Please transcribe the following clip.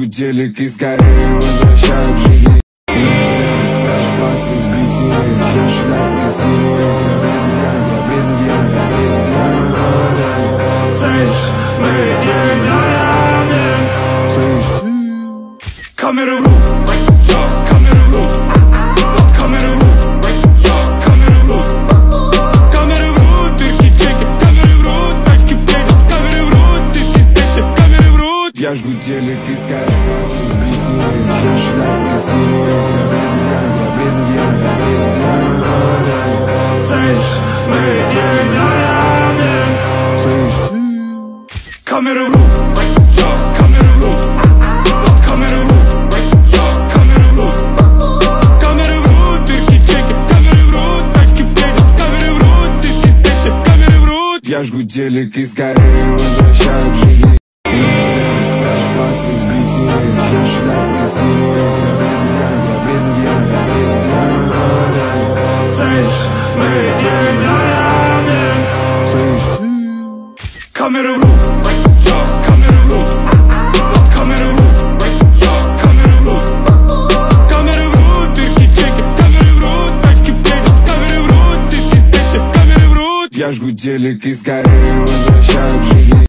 жгу телек и скорее возвращаю к жизни. После сбития из женщинской серии я без изъяна. Слышь, мы идеальны. Слышь, камера в руку. Я жгу телек и скажу, после сбития из женщинской серии я без изъяна. Слышь, мы идеальны. Слышь, камера в руку. Камера в руку. Камера в руку. Камера в руку. Камера в руку, перки чеки. Камера в руку, тачки петят. Камера в руку, сиськи петят. Камера в руку. Я жгу телек и скорее возвращаю к жизни. После сбития из женщинской серии я без изъяна. Слышь, мы идеальны. Слышь, камера в руку. Камера в руку. Камера в руку. Камера в руку. Камера в руку, перки чеки. Камера в руку, тачки петят. Камера в руку, сиськи петят. Камера в руку. Я жгу телек и скорее возвращаю к жизни.